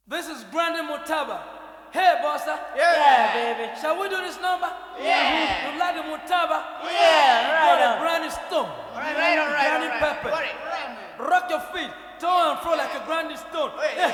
This is Grandy Mutaba. Hey, Bossa. Yeah, baby. Shall we do this number? Yeah. You like the Mutaba? Yeah, right Got on. a Granny Stone. Right, Granny right. Pepper. Got it. Rock your feet, to and fro like a Granny Stone.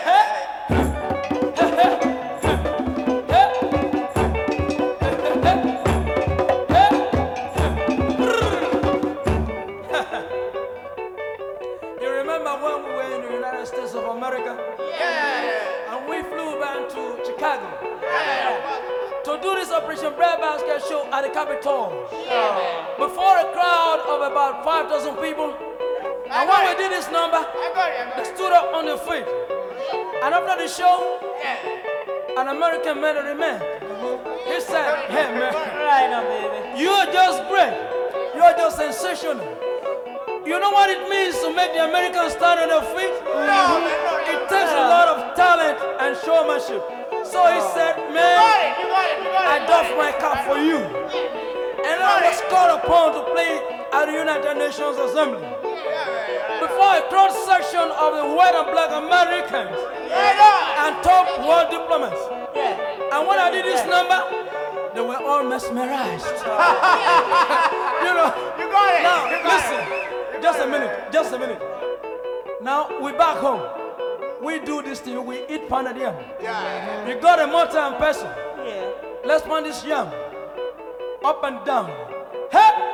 You remember when we were in the United States of America? Yeah. And we flew back to Chicago Yeah. to do this Operation Bread Basket show at the Capitol. Yeah. Before a crowd of about 5,000 people. And when we did this number, I got it. they stood up on their feet. And after the show, Yeah. an American military man, he said, hey man, Right on, baby. you're just great. You're just sensational. You know what it means to make the Americans stand on their feet? It takes a lot of talent and showmanship. So he said, man, I doff my cap for you. And I was called upon to play at the United Nations Assembly. Before a cross section of the white and black Americans and top world diplomats. Yeah. And when I did this number, they were all mesmerized. You know. You got it. Now, You got listen, it. just a minute. Now, we back home. We do this thing, we eat pounded yam. Yeah. You got a mortar and pestle. Yeah. Let's pound this yam. Up and down. Hey!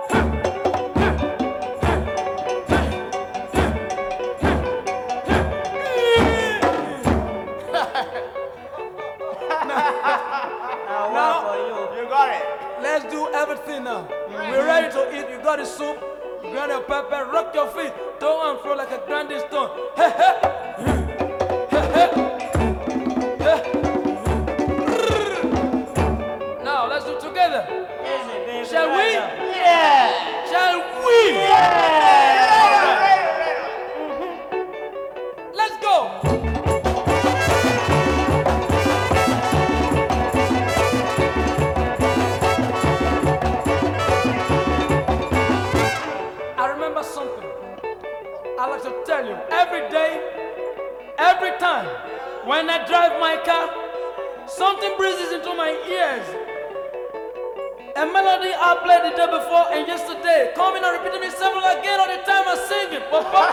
Now, for you. You got it. Let's do everything now. We're ready to eat. You got the soup, you got your pepper, rock your feet, to and fro like a Grandy Stone. Hey, hey. Hey, hey. Now let's do it together. Easy, baby. Shall we? Yeah. Shall we? Yeah. Let's go. I remember something. I like to tell you, every day, every time, when I drive my car, something breezes into my ears. A melody I played the day before and yesterday, coming and repeating me several again all the time I sing it.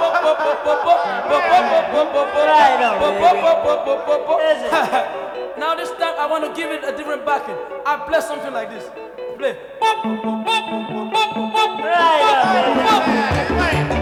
Now this time I want to give it a different backing. I play something like this. Play. Right on, baby.